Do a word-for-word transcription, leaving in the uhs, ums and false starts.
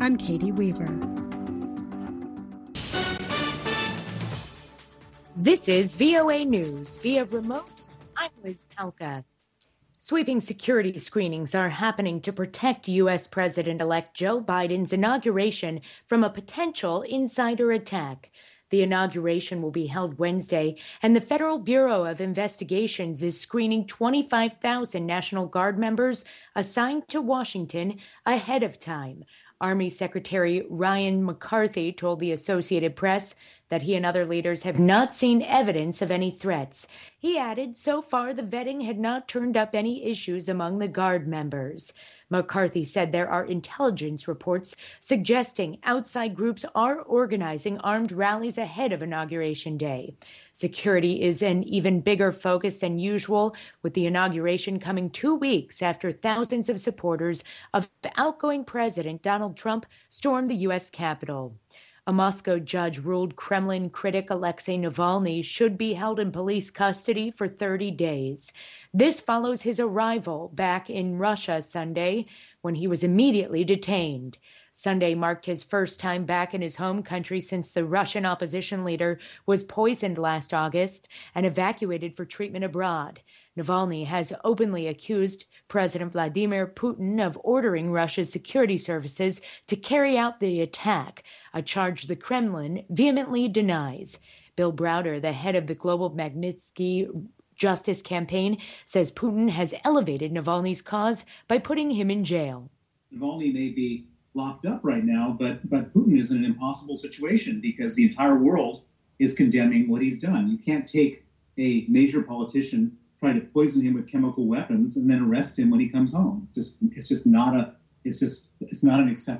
I'm Katie Weaver. This is V O A News via remote. I'm Liz Palka. Sweeping security screenings are happening to protect U S. President-elect Joe Biden's inauguration from a potential insider attack. The inauguration will be held Wednesday, and the Federal Bureau of Investigations is screening twenty-five thousand National Guard members assigned to Washington ahead of time. Army Secretary Ryan McCarthy told the Associated Press that he and other leaders have not seen evidence of any threats. He added, so far the vetting had not turned up any issues among the Guard members. McCarthy said there are intelligence reports suggesting outside groups are organizing armed rallies ahead of Inauguration Day. Security is an even bigger focus than usual, with the inauguration coming two weeks after thousands of supporters of the outgoing President Donald Trump stormed the U S. Capitol. A Moscow judge ruled Kremlin critic Alexei Navalny should be held in police custody for thirty days. This follows his arrival back in Russia Sunday, when he was immediately detained. Sunday marked his first time back in his home country since the Russian opposition leader was poisoned last August and evacuated for treatment abroad. Navalny has openly accused President Vladimir Putin of ordering Russia's security services to carry out the attack, a charge the Kremlin vehemently denies. Bill Browder, the head of the Global Magnitsky Justice Campaign, says Putin has elevated Navalny's cause by putting him in jail. Navalny may be locked up right now, but but Putin is in an impossible situation because the entire world is condemning what he's done. You can't take a major politician, try to poison him with chemical weapons, and then arrest him when he comes home. It's just it's just not a it's just it's not an acceptable